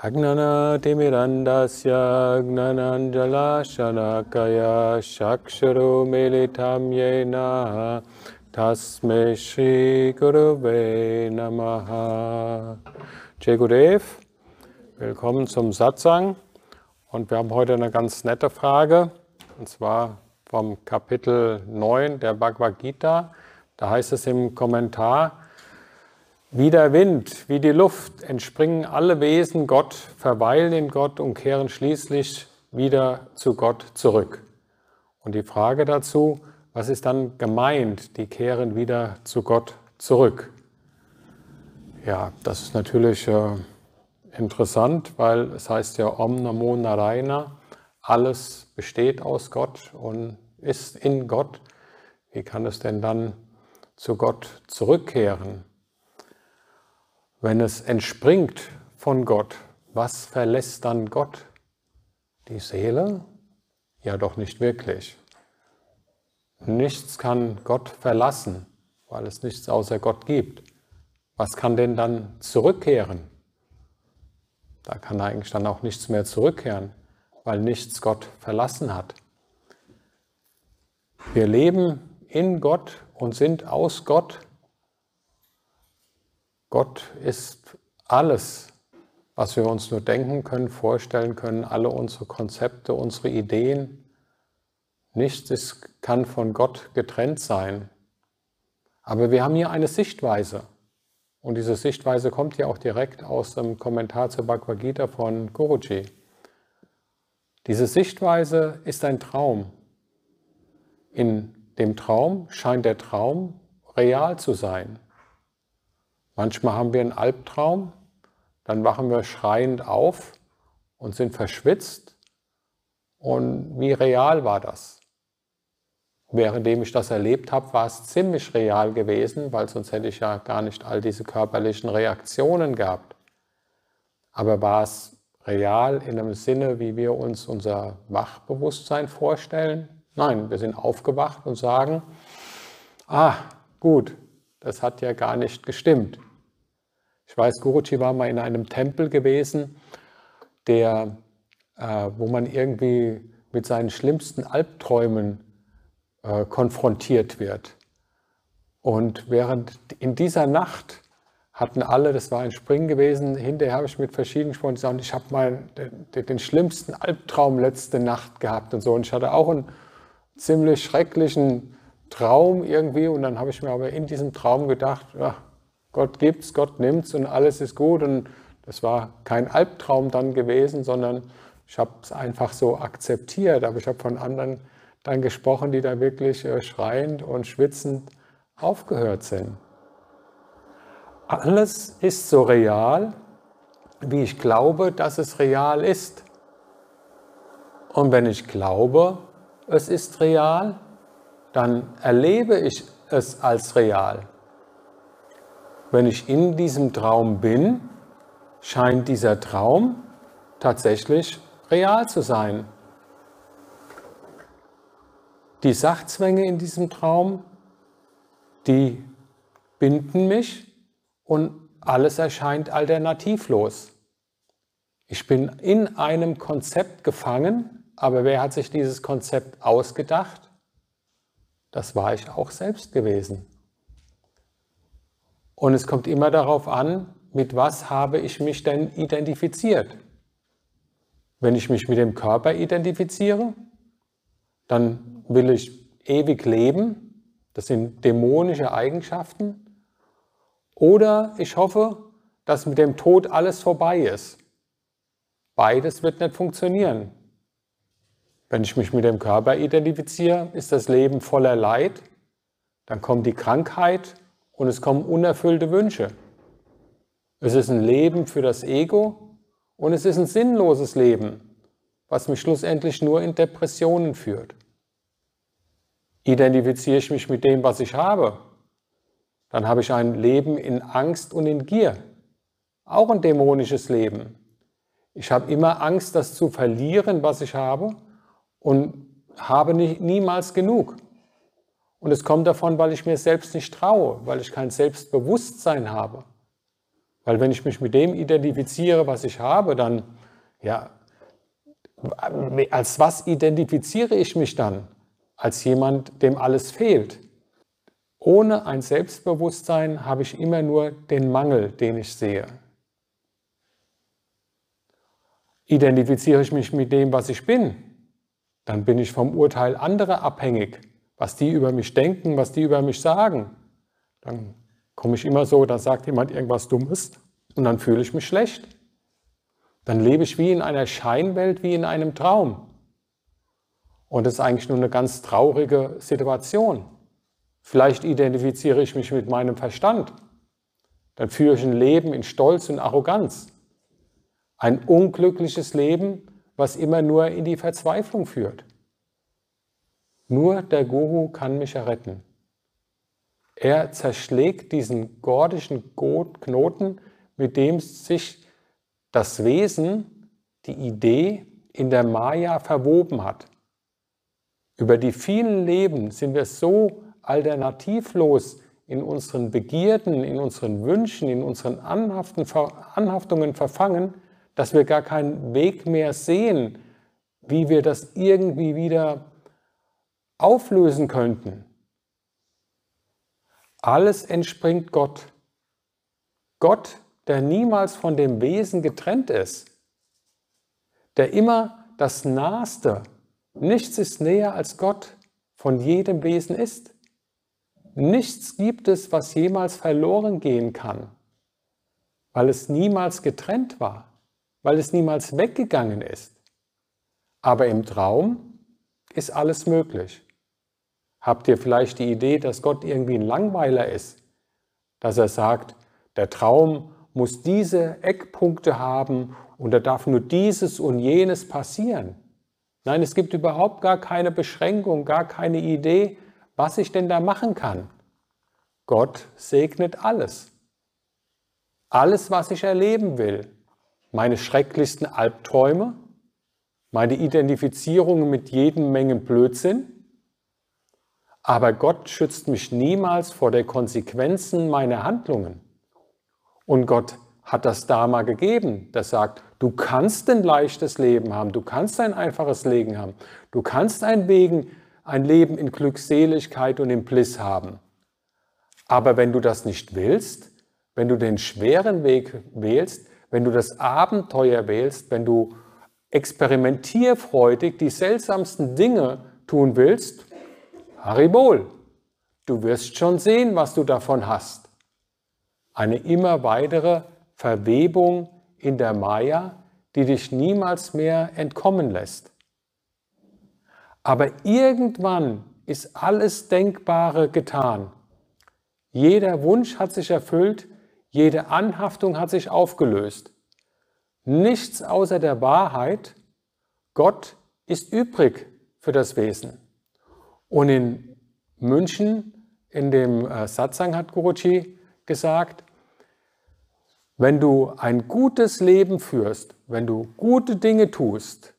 Agnanatimirandasya gnananjala shalakaya shaksharo militam yena tasme shri guruve namaha. Jai Gurudev, willkommen zum Satsang. Und wir haben heute eine ganz nette Frage, und zwar vom Kapitel 9 der Bhagavad Gita. Da heißt es im Kommentar: Wie der Wind, wie die Luft entspringen alle Wesen Gott, verweilen in Gott und kehren schließlich wieder zu Gott zurück. Und die Frage dazu: Was ist dann gemeint, die kehren wieder zu Gott zurück? Ja, das ist natürlich interessant, weil es heißt ja Om Namo Narayana, alles besteht aus Gott und ist in Gott. Wie kann es denn dann zu Gott zurückkehren? Wenn es entspringt von Gott, was verlässt dann Gott? Die Seele? Ja, doch nicht wirklich. Nichts kann Gott verlassen, weil es nichts außer Gott gibt. Was kann denn dann zurückkehren? Da kann eigentlich dann auch nichts mehr zurückkehren, weil nichts Gott verlassen hat. Wir leben in Gott und sind aus Gott. Gott ist alles, was wir uns nur denken können, vorstellen können, alle unsere Konzepte, unsere Ideen. Nichts kann von Gott getrennt sein. Aber wir haben hier eine Sichtweise. Und diese Sichtweise kommt ja auch direkt aus dem Kommentar zur Bhagavad Gita von Guruji. Diese Sichtweise ist ein Traum. In dem Traum scheint der Traum real zu sein. Manchmal haben wir einen Albtraum, dann wachen wir schreiend auf und sind verschwitzt. Und wie real war das? Währenddem ich das erlebt habe, war es ziemlich real gewesen, weil sonst hätte ich ja gar nicht all diese körperlichen Reaktionen gehabt. Aber war es real in einem Sinne, wie wir uns unser Wachbewusstsein vorstellen? Nein, wir sind aufgewacht und sagen, gut, das hat ja gar nicht gestimmt. Ich weiß, Guruji war mal in einem Tempel gewesen, wo man irgendwie mit seinen schlimmsten Albträumen konfrontiert wird. Und während in dieser Nacht hatten alle, das war ein Springen gewesen, hinterher habe ich mit verschiedenen gesprochen, die sagen, ich habe mal den schlimmsten Albtraum letzte Nacht gehabt und so. Und ich hatte auch einen ziemlich schrecklichen Traum irgendwie. Und dann habe ich mir aber in diesem Traum gedacht, ja, Gott gibt's, Gott nimmt's und alles ist gut. Und das war kein Albtraum dann gewesen, sondern ich habe es einfach so akzeptiert. Aber ich habe von anderen dann gesprochen, die da wirklich schreiend und schwitzend aufgehört sind. Alles ist so real, wie ich glaube, dass es real ist. Und wenn ich glaube, es ist real, dann erlebe ich es als real. Wenn ich in diesem Traum bin, scheint dieser Traum tatsächlich real zu sein. Die Sachzwänge in diesem Traum, die binden mich und alles erscheint alternativlos. Ich bin in einem Konzept gefangen, aber wer hat sich dieses Konzept ausgedacht? Das war ich auch selbst gewesen. Und es kommt immer darauf an, mit was habe ich mich denn identifiziert? Wenn ich mich mit dem Körper identifiziere, dann will ich ewig leben, das sind dämonische Eigenschaften. Oder ich hoffe, dass mit dem Tod alles vorbei ist. Beides wird nicht funktionieren. Wenn ich mich mit dem Körper identifiziere, ist das Leben voller Leid, dann kommt die Krankheit und es kommen unerfüllte Wünsche. Es ist ein Leben für das Ego und es ist ein sinnloses Leben, was mich schlussendlich nur in Depressionen führt. Identifiziere ich mich mit dem, was ich habe, dann habe ich ein Leben in Angst und in Gier. Auch ein dämonisches Leben. Ich habe immer Angst, das zu verlieren, was ich habe, und habe niemals genug. Und es kommt davon, weil ich mir selbst nicht traue, weil ich kein Selbstbewusstsein habe. Weil wenn ich mich mit dem identifiziere, was ich habe, dann, ja, als was identifiziere ich mich dann? Als jemand, dem alles fehlt. Ohne ein Selbstbewusstsein habe ich immer nur den Mangel, den ich sehe. Identifiziere ich mich mit dem, was ich bin, dann bin ich vom Urteil anderer abhängig, was die über mich denken, was die über mich sagen. Dann komme ich immer so, da sagt jemand irgendwas Dummes und dann fühle ich mich schlecht. Dann lebe ich wie in einer Scheinwelt, wie in einem Traum. Und das ist eigentlich nur eine ganz traurige Situation. Vielleicht identifiziere ich mich mit meinem Verstand. Dann führe ich ein Leben in Stolz und Arroganz. Ein unglückliches Leben, was immer nur in die Verzweiflung führt. Nur der Guru kann mich erretten. Er zerschlägt diesen gordischen Knoten, mit dem sich das Wesen, die Idee in der Maya verwoben hat. Über die vielen Leben sind wir so alternativlos in unseren Begierden, in unseren Wünschen, in unseren Anhaftungen verfangen, dass wir gar keinen Weg mehr sehen, wie wir das irgendwie wieder auflösen könnten. Alles entspringt Gott. Gott, der niemals von dem Wesen getrennt ist, der immer das Naheste, nichts ist näher als Gott, von jedem Wesen ist. Nichts gibt es, was jemals verloren gehen kann, weil es niemals getrennt war, weil es niemals weggegangen ist. Aber im Traum ist alles möglich. Habt ihr vielleicht die Idee, dass Gott irgendwie ein Langweiler ist? Dass er sagt, der Traum muss diese Eckpunkte haben und da darf nur dieses und jenes passieren. Nein, es gibt überhaupt gar keine Beschränkung, gar keine Idee, was ich denn da machen kann. Gott segnet alles. Alles, was ich erleben will. Meine schrecklichsten Albträume, meine Identifizierung mit jedem Mengen Blödsinn. Aber Gott schützt mich niemals vor den Konsequenzen meiner Handlungen. Und Gott hat das Dharma gegeben, das sagt, du kannst ein leichtes Leben haben, du kannst ein einfaches Leben haben, du kannst ein Leben in Glückseligkeit und im Bliss haben. Aber wenn du das nicht willst, wenn du den schweren Weg wählst, wenn du das Abenteuer wählst, wenn du experimentierfreudig die seltsamsten Dinge tun willst, Haribol, du wirst schon sehen, was du davon hast. Eine immer weitere Verwebung in der Maya, die dich niemals mehr entkommen lässt. Aber irgendwann ist alles Denkbare getan. Jeder Wunsch hat sich erfüllt, jede Anhaftung hat sich aufgelöst. Nichts außer der Wahrheit, Gott ist übrig für das Wesen. Und in München, in dem Satsang hat Guruji gesagt, wenn du ein gutes Leben führst, wenn du gute Dinge tust,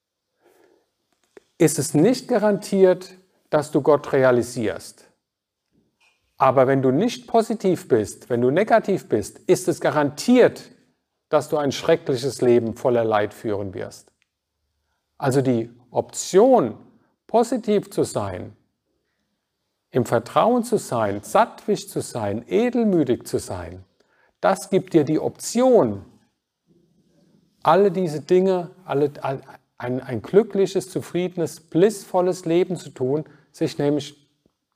ist es nicht garantiert, dass du Gott realisierst. Aber wenn du nicht positiv bist, wenn du negativ bist, ist es garantiert, dass du ein schreckliches Leben voller Leid führen wirst. Also die Option, positiv zu sein, im Vertrauen zu sein, sattwig zu sein, edelmütig zu sein, das gibt dir die Option, alle diese Dinge, ein glückliches, zufriedenes, blissvolles Leben zu tun, sich nämlich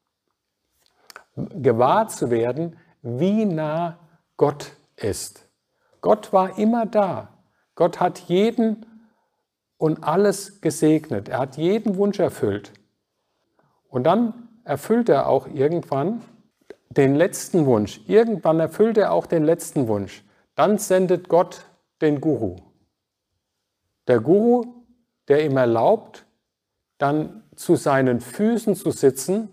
gewahr zu werden, wie nah Gott ist. Gott war immer da. Gott hat jeden und alles gesegnet. Er hat jeden Wunsch erfüllt. Und dann erfüllt er auch irgendwann den letzten Wunsch. Irgendwann erfüllt er auch den letzten Wunsch. Dann sendet Gott den Guru. Der Guru, der ihm erlaubt, dann zu seinen Füßen zu sitzen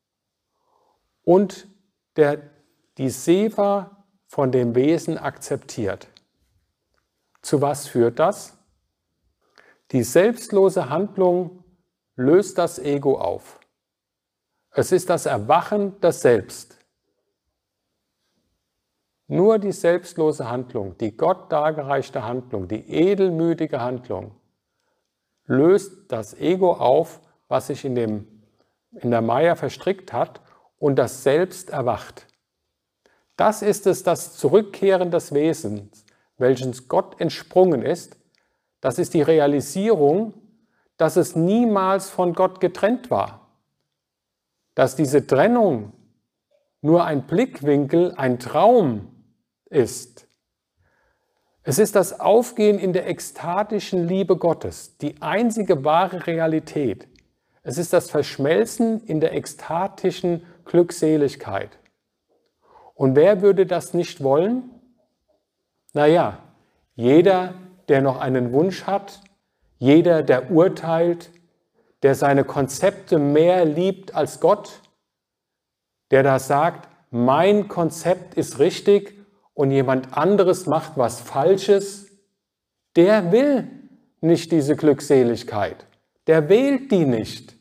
und der die Seva von dem Wesen akzeptiert. Zu was führt das? Die selbstlose Handlung löst das Ego auf. Es ist das Erwachen des Selbst. Nur die selbstlose Handlung, die Gott dargereichte Handlung, die edelmütige Handlung löst das Ego auf, was sich in der Maya verstrickt hat und das Selbst erwacht. Das ist es, das Zurückkehren des Wesens, welches Gott entsprungen ist. Das ist die Realisierung, dass es niemals von Gott getrennt war. Dass diese Trennung nur ein Blickwinkel, ein Traum ist. Es ist das Aufgehen in der ekstatischen Liebe Gottes, die einzige wahre Realität. Es ist das Verschmelzen in der ekstatischen Glückseligkeit. Und wer würde das nicht wollen? Naja, jeder, der noch einen Wunsch hat, jeder, der urteilt, der seine Konzepte mehr liebt als Gott, der da sagt, mein Konzept ist richtig und jemand anderes macht was Falsches, der will nicht diese Glückseligkeit. Der wählt die nicht,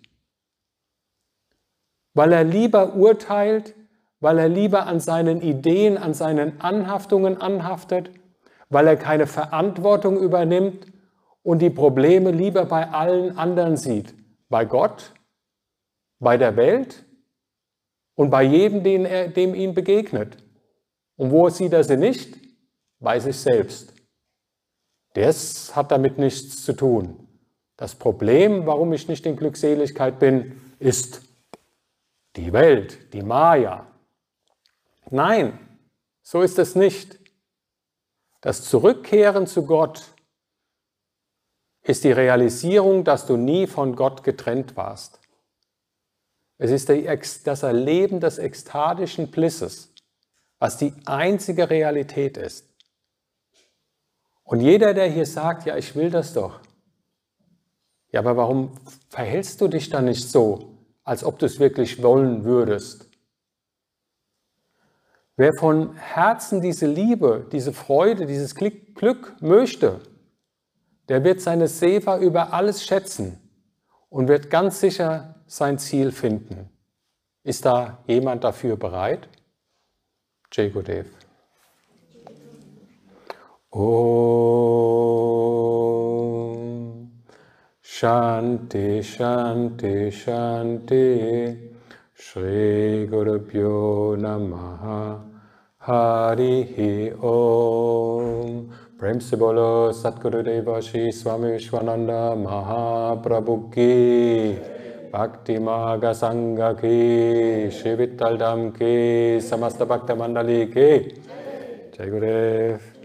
weil er lieber urteilt, weil er lieber an seinen Ideen, an seinen Anhaftungen anhaftet, weil er keine Verantwortung übernimmt und die Probleme lieber bei allen anderen sieht. Bei Gott, bei der Welt und bei jedem, dem ihm begegnet. Und wo sieht er sie nicht? Bei sich selbst. Das hat damit nichts zu tun. Das Problem, warum ich nicht in Glückseligkeit bin, ist die Welt, die Maya. Nein, so ist es nicht. Das Zurückkehren zu Gott ist die Realisierung, dass du nie von Gott getrennt warst. Es ist das Erleben des ekstatischen Blisses, was die einzige Realität ist. Und jeder, der hier sagt, ja, ich will das doch. Ja, aber warum verhältst du dich dann nicht so, als ob du es wirklich wollen würdest? Wer von Herzen diese Liebe, diese Freude, dieses Glück möchte, der wird seine Seva über alles schätzen und wird ganz sicher sein Ziel finden. Ist da jemand dafür bereit? Jai Gurudev. Om Shanti Shanti Shanti Shri Gurubhyo Namaha Harihi Om. Prem se bolo Satgurudeva Shri Swami Vishwananda Mahaprabhu ki, Bhakti Maga Sangha ki, Shri Vittal Dham ki, Samasta Bhakta Mandali ki. Jai Gurudev.